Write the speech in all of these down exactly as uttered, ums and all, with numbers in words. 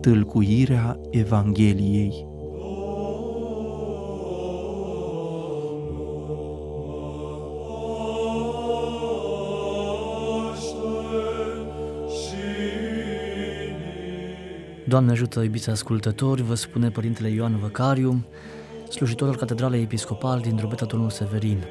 Tâlcuirea Evangheliei. Doamne ajută, iubiți ascultători, vă spune Părintele Ioan Văcariu, slujitor al Catedralei Episcopal din Drobeta Domnul Severin.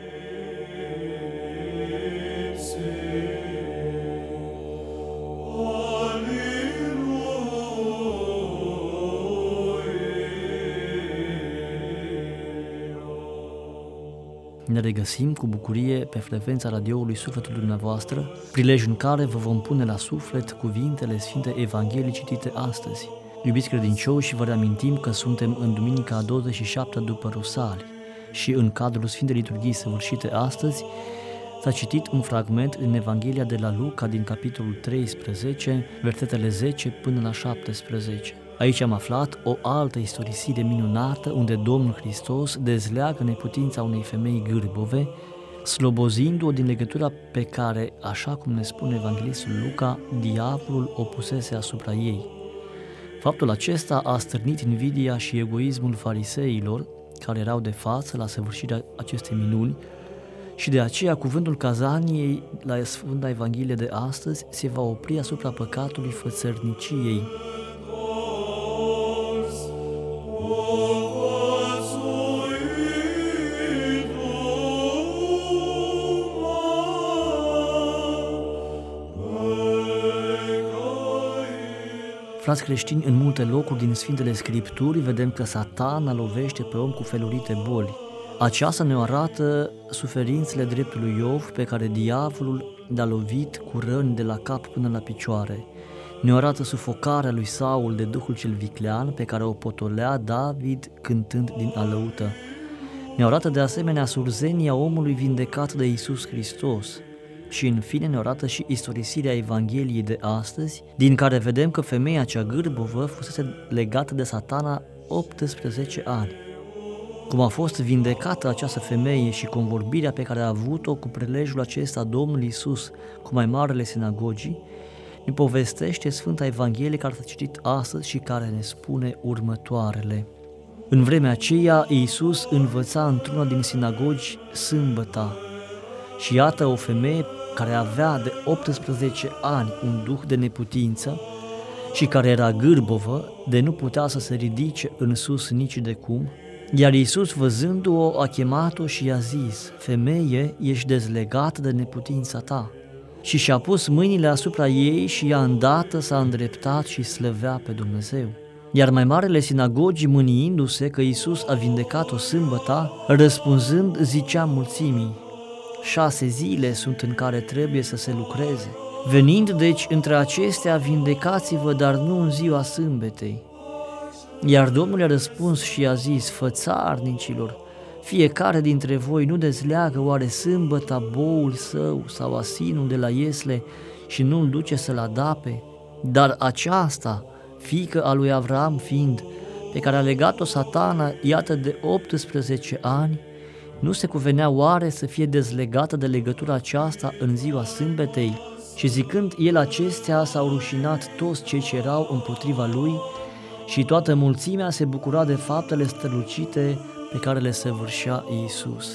Ne regăsim cu bucurie pe frecvența radioului sufletului dumneavoastră, prilej în care vă vom pune la suflet cuvintele Sfintei Evangheliei citite astăzi. Iubiți credincioși, vă reamintim că suntem în duminica a douăzeci și șaptea după Rusalii și în cadrul Sfintei Liturghii săvârșite astăzi s-a citit un fragment în Evanghelia de la Luca din capitolul treisprezece, versetele zece până la șaptesprezece. Aici am aflat o altă istorisire minunată unde Domnul Hristos dezleagă neputința unei femei gârbove, slobozindu-o din legătura pe care, așa cum ne spune evanghelistul Luca, diavolul o pusese asupra ei. Faptul acesta a stârnit invidia și egoismul fariseilor, care erau de față la săvârșirea acestei minuni, și de aceea cuvântul cazaniei la Sfânta Evanghelie de astăzi se va opri asupra păcatului fățărniciei. Frați creștini, în multe locuri din Sfintele Scripturi vedem că Satana lovește pe om cu felurite boli. Aceasta ne arată suferințele dreptului Iov pe care diavolul l-a lovit cu răni de la cap până la picioare. Ne arată sufocarea lui Saul de duhul cel viclean pe care o potolea David cântând din alăută. Ne arată de asemenea surzenia omului vindecat de Iisus Hristos. Și în fine ne arată și istorisirea Evangheliei de astăzi, din care vedem că femeia cea gârbovă fusese legată de Satana optsprezece ani. Cum a fost vindecată această femeie și convorbirea pe care a avut-o cu prelejul acesta Domnul Iisus cu mai marele sinagogii, ne povestește Sfânta Evanghelie care s-a citit astăzi și care ne spune următoarele. În vremea aceea Iisus învăța într-una din sinagogi sâmbăta și iată o femeie care avea de optsprezece ani un duh de neputință și care era gârbovă, de nu putea să se ridice în sus nici de cum, iar Iisus, văzându-o, a chemat-o și i-a zis: Femeie, ești dezlegată de neputința ta. Și și-a pus mâinile asupra ei și ea îndată s-a îndreptat și slăvea pe Dumnezeu. Iar mai marele sinagogii, mâniindu-se că Iisus a vindecat-o sâmbăta, răspunzând, zicea mulțimii: Șase zile sunt în care trebuie să se lucreze. Venind deci între acestea, vindecați-vă, dar nu în ziua sâmbetei. Iar Domnul i-a răspuns și i-a zis: Fățarnicilor, fiecare dintre voi nu dezleagă oare sâmbăta boul său sau asinul de la iesle și nu-l duce să-l adape? Dar aceasta, fiică a lui Avram fiind, pe care a legat-o Satana, iată de optsprezece ani, nu se cuvenea oare să fie dezlegată de legătura aceasta în ziua sâmbetei? Și zicând el acestea, s-au rușinat toți cei ce erau împotriva lui și toată mulțimea se bucura de faptele strălucite pe care le săvârșea Iisus.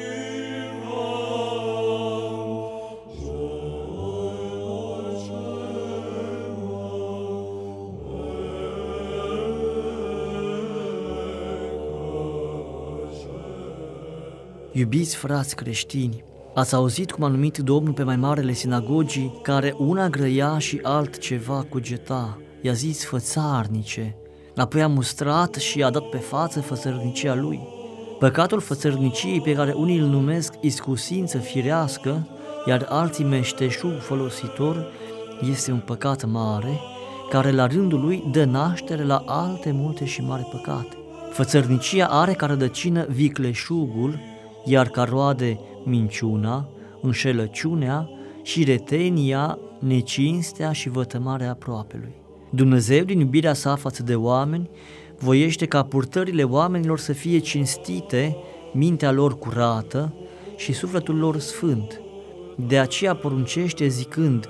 Iubiți frați creștini, ați auzit cum a numit Domnul pe mai marele sinagogii, care una grăia și altceva cugeta, i-a zis fățarnice, apoi a mustrat și i-a dat pe față fățărnicia lui. Păcatul fățărniciei, pe care unii îl numesc iscusință firească, iar alții meșteșug folositor, este un păcat mare, care la rândul lui dă naștere la alte multe și mari păcate. Fățărnicia are ca rădăcină vicleșugul, iar ca roade minciuna, înșelăciunea și retenia, necinstea și vătămarea aproapelui. Dumnezeu, din iubirea sa față de oameni, voiește ca purtările oamenilor să fie cinstite, mintea lor curată și sufletul lor sfânt. De aceea poruncește zicând: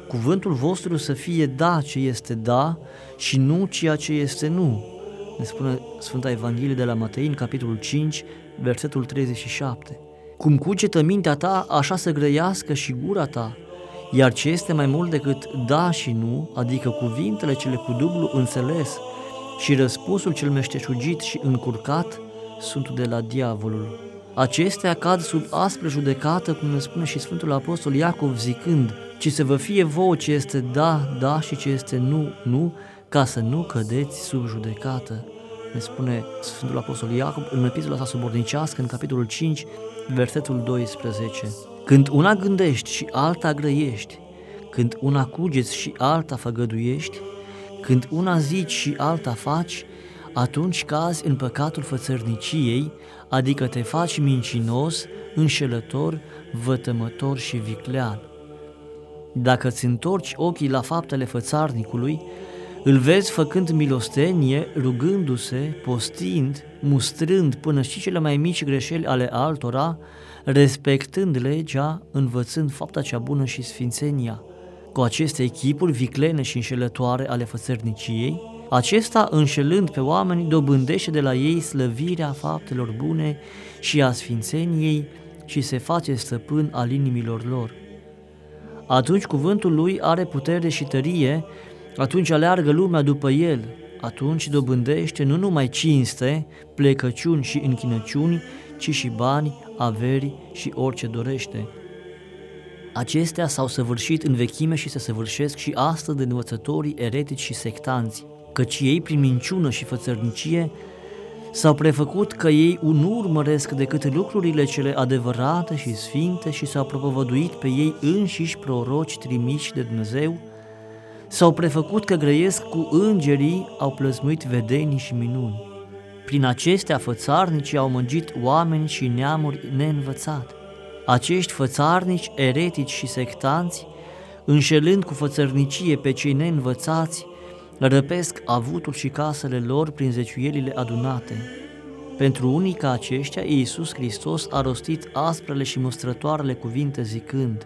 cuvântul vostru să fie da ce este da și nu ceea ce este nu. Ne spune Sfânta Evanghelie de la Matei, în capitolul cinci, versetul treizeci și șapte. Cum cugetă mintea ta, așa să grăiască și gura ta, iar ce este mai mult decât da și nu, adică cuvintele cele cu dublu înțeles și răspunsul cel meșteșugit și încurcat, sunt de la diavolul. Acestea cad sub aspră judecată, cum ne spune și Sfântul Apostol Iacov zicând, ci să vă fie vouă ce este da, da și ce este nu, nu, ca să nu cădeți sub judecată. Ne spune Sfântul Apostol Iacov în epistola sa subornicească, în capitolul cinci, versetul doisprezece. Când una gândești și alta grăiești, când una cugeți și alta făgăduiești, când una zici și alta faci, atunci cazi în păcatul fățărniciei, adică te faci mincinos, înșelător, vătămător și viclean. Dacă îți întorci ochii la faptele fățarnicului, îl vezi făcând milostenie, rugându-se, postind, mustrând până și cele mai mici greșeli ale altora, respectând legea, învățând fapta cea bună și sfințenia. Cu aceste echipuri viclene și înșelătoare ale fățărniciei, acesta, înșelând pe oameni, dobândește de la ei slăvirea faptelor bune și a sfințeniei și se face stăpân al inimilor lor. Atunci cuvântul lui are putere și tărie, atunci aleargă lumea după el, atunci dobândește nu numai cinste, plecăciuni și închinăciuni, ci și bani, averi și orice dorește. Acestea s-au săvârșit în vechime și se săvârșesc și astăzi de învățătorii eretici și sectanți, căci ei, prin minciună și fățărnicie, s-au prefăcut că ei nu urmăresc decât lucrurile cele adevărate și sfinte și s-au propovăduit pe ei înșiși proroci trimiși de Dumnezeu, s-au prefăcut că grăiesc cu îngerii, au plăsmuit vedenii și minuni. Prin acestea fățarnicii au măgit oameni și neamuri neînvățate. Acești fățarnici, eretici și sectanți, înșelând cu fățărnicie pe cei neînvățați, răpesc avutul și casele lor prin zeciuielile adunate. Pentru unii ca aceștia, Iisus Hristos a rostit asprele și mustrătoarele cuvinte zicând: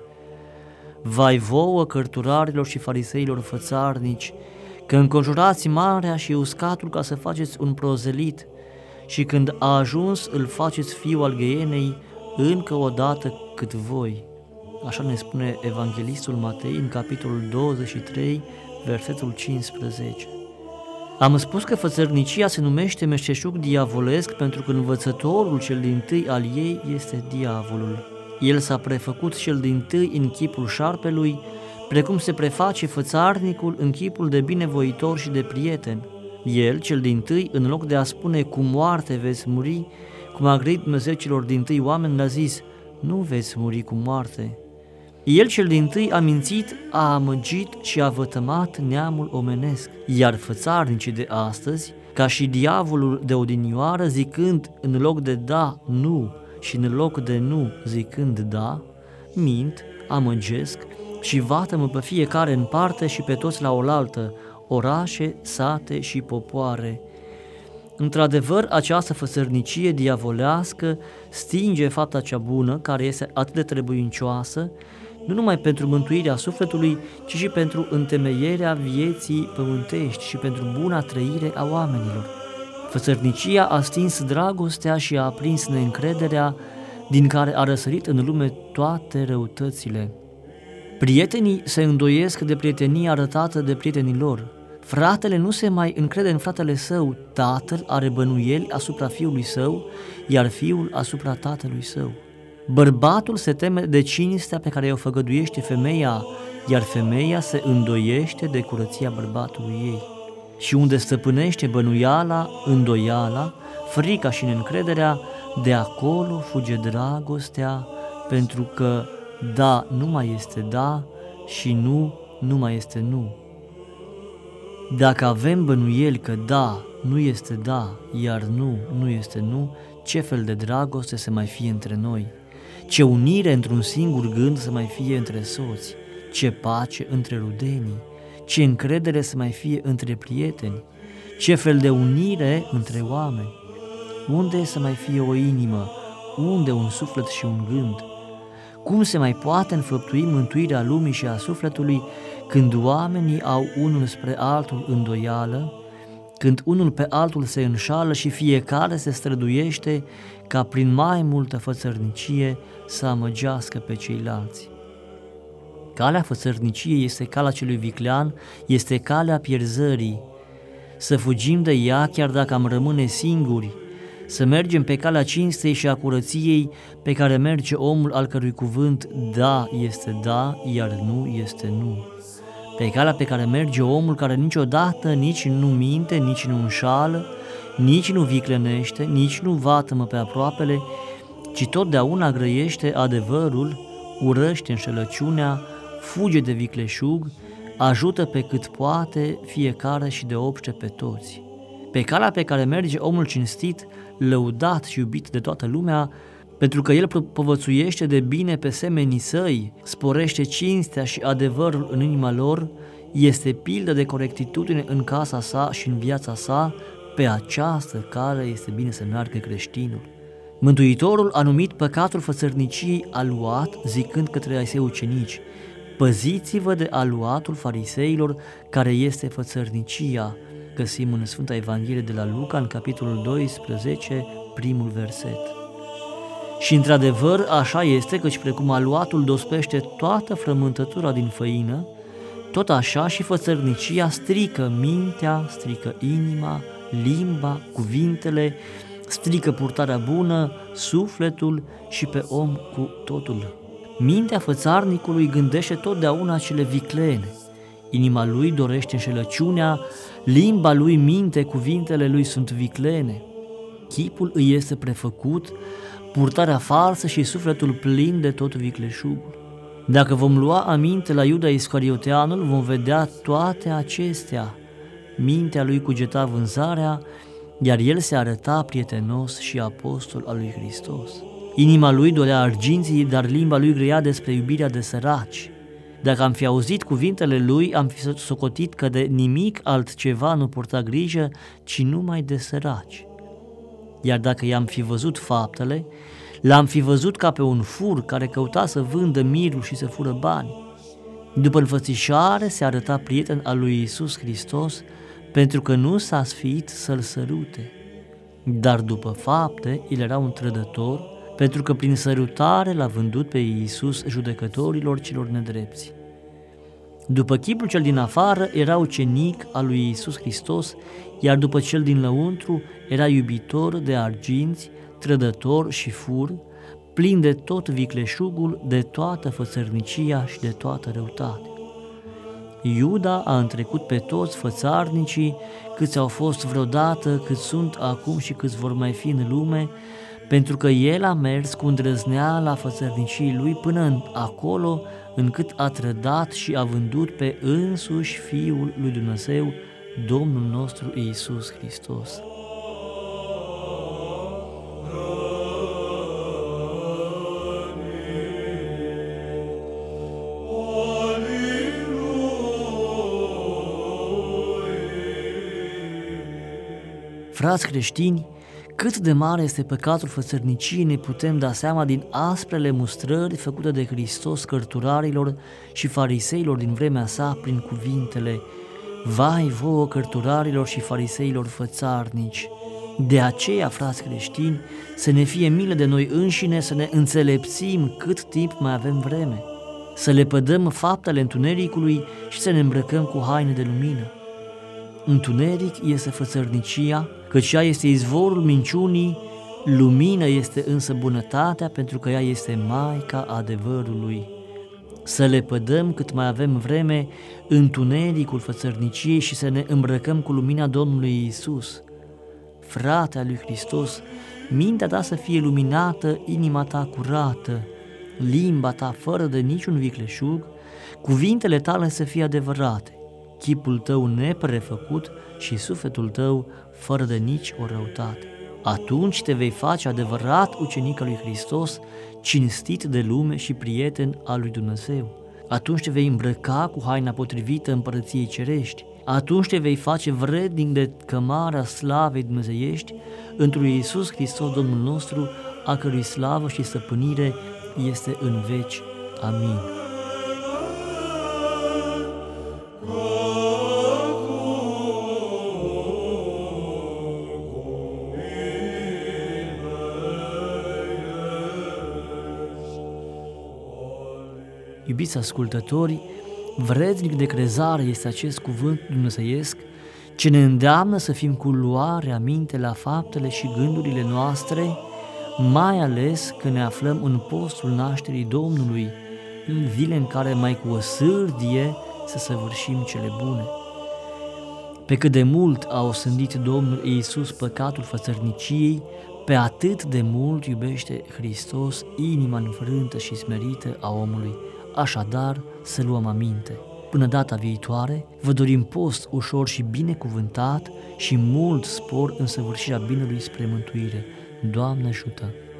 Vai vouă, cărturarilor și fariseilor fățarnici, că înconjurați marea și uscatul ca să faceți un prozelit și când a ajuns îl faceți fiu al gheienei încă o dată cât voi. Așa ne spune evanghelistul Matei în capitolul douăzeci și trei, versetul cincisprezece. Am spus că fățărnicia se numește meșteșug diavolesc pentru că învățătorul cel dintâi al ei este diavolul. El s-a prefăcut cel dintâi în chipul șarpelui, precum se preface fățarnicul în chipul de binevoitor și de prieten. El, cel dintâi, în loc de a spune cu moarte veți muri, cum a grăit Dumnezeu celor dintâi oameni, le-a zis: nu veți muri cu moarte. El cel dintâi a mințit, a amăgit și a vătămat neamul omenesc, iar fățarnicii de astăzi, ca și diavolul de odinioară, zicând în loc de da, nu, și în loc de nu, zicând da, mint, amăgesc și vatămă pe fiecare în parte și pe toți la oaltă, orașe, sate și popoare. Într-adevăr, această fățărnicie diavolească stinge fapta cea bună, care este atât de trebuincioasă, nu numai pentru mântuirea sufletului, ci și pentru întemeierea vieții pământești și pentru buna trăire a oamenilor. Fățărnicia a stins dragostea și a aprins neîncrederea, din care a răsărit în lume toate răutățile. Prietenii se îndoiesc de prietenia arătată de prietenii lor. Fratele nu se mai încrede în fratele său, tatăl are bănuieli asupra fiului său, iar fiul asupra tatălui său. Bărbatul se teme de cinstea pe care o făgăduiește femeia, iar femeia se îndoiește de curăția bărbatului ei. Și unde stăpânește bănuiala, îndoiala, frica și neîncrederea, de acolo fuge dragostea, pentru că da nu mai este da și nu nu mai este nu. Dacă avem bănuieli că da nu este da, iar nu nu este nu, ce fel de dragoste să mai fie între noi? Ce unire într-un singur gând să mai fie între soți? Ce pace între rudenii? Ce încredere să mai fie între prieteni? Ce fel de unire între oameni? Unde să mai fie o inimă? Unde un suflet și un gând? Cum se mai poate înfăptui mântuirea lumii și a sufletului când oamenii au unul spre altul îndoială, când unul pe altul se înșală și fiecare se străduiește ca prin mai multă fățărnicie să amăgească pe ceilalți. Calea fățărniciei este calea celui viclean, este calea pierzării. Să fugim de ea chiar dacă am rămâne singuri, să mergem pe calea cinstei și a curăției pe care merge omul al cărui cuvânt da este da, iar nu este nu. Pe calea pe care merge omul care niciodată nici nu minte, nici nu înșală, nici nu viclenește, nici nu vatămă pe aproapele, ci totdeauna grăiește adevărul, urăște înșelăciunea, fuge de vicleșug, ajută pe cât poate fiecare și deopște pe toți. Pe calea pe care merge omul cinstit, lăudat și iubit de toată lumea, pentru că el povățuiește de bine pe semenii săi, sporește cinstea și adevărul în inima lor, este pildă de corectitudine în casa sa și în viața sa, pe această cale este bine să meargă creștinul. Mântuitorul a numit păcatul fățărniciei aluat, zicând către ai săi ucenici: păziți-vă de aluatul fariseilor, care este fățărnicia. Găsim în Sfânta Evanghelie de la Luca, în capitolul doisprezece, primul verset. Și într-adevăr așa este, căci precum aluatul dospește toată frământătura din făină, tot așa și fățărnicia strică mintea, strică inima, limba, cuvintele, strică purtarea bună, sufletul și pe om cu totul. Mintea fățarnicului gândește totdeauna cele viclene, inima lui dorește înșelăciunea, limba lui minte, cuvintele lui sunt viclene, chipul îi este prefăcut, purtarea falsă și sufletul plin de tot vicleșugul. Dacă vom lua aminte la Iuda Iscarioteanul, vom vedea toate acestea. Mintea lui cugeta vânzarea, iar el se arăta prietenos și apostol al lui Hristos. Inima lui dorea arginții, dar limba lui grăia despre iubirea de săraci. Dacă am fi auzit cuvintele lui, am fi socotit că de nimic altceva nu purta grijă, ci numai de săraci. Iar dacă i-am fi văzut faptele, l-am fi văzut ca pe un fur care căuta să vândă mirul și să fură bani. După înfățișare se arăta prieten al lui Iisus Hristos, pentru că nu s-a sfiit să-l sărute. Dar după fapte, el era un trădător, pentru că prin sărutare l-a vândut pe Iisus judecătorilor celor nedrepți. După chipul cel din afară era ucenic al lui Iisus Hristos, iar după cel din lăuntru era iubitor de arginți, trădător și fur, plin de tot vicleșugul, de toată fățărnicia și de toată răutatea. Iuda a întrecut pe toți fățarnicii, câți au fost vreodată, cât sunt acum și câți vor mai fi în lume, pentru că el a mers cu îndrăzneala fățărniciei lui până acolo încât a trădat și a vândut pe însuși Fiul lui Dumnezeu, Domnul nostru Iisus Hristos. Frați creștini, cât de mare este păcatul fățărniciei ne putem da seama din asprele mustrări făcute de Hristos cărturarilor și fariseilor din vremea sa prin cuvintele: vai vouă cărturarilor și fariseilor fățarnici! De aceea, frați creștini, să ne fie milă de noi înșine, să ne înțelepțim cât timp mai avem vreme, să lepădăm faptele întunericului și să ne îmbrăcăm cu haine de lumină. Întuneric este fățărnicia, căci ea este izvorul minciunii, lumină este însă bunătatea, pentru că ea este maica adevărului. Să lepădăm cât mai avem vreme întunericul fățărniciei și să ne îmbrăcăm cu lumina Domnului Iisus. Frate al lui Hristos, mintea ta să fie luminată, inima ta curată, limba ta fără de niciun vicleșug, cuvintele tale să fie adevărate, chipul tău neprefăcut și sufletul tău fără de nici o răutate. Atunci te vei face adevărat ucenic al lui Hristos, cinstit de lume și prieten al lui Dumnezeu. Atunci te vei îmbrăca cu haina potrivită împărăției cerești. Atunci te vei face vrednic de cămara slavei dumnezeiești într-un Iisus Hristos Domnul nostru, a cărui slavă și stăpânire este în veci. Amin. Iubiți ascultători, vrednic de crezare este acest cuvânt dumnezeiesc ce ne îndeamnă să fim cu luare aminte la faptele și gândurile noastre, mai ales că ne aflăm în postul nașterii Domnului, în zile în care mai cu o sârdie să săvârșim cele bune. Pe cât de mult a osândit Domnul Iisus păcatul fățărniciei, pe atât de mult iubește Hristos inima înfrântă și smerită a omului. Așadar, să luăm aminte. Până data viitoare, vă dorim post ușor și binecuvântat și mult spor în săvârșirea binelui spre mântuire. Doamne ajută!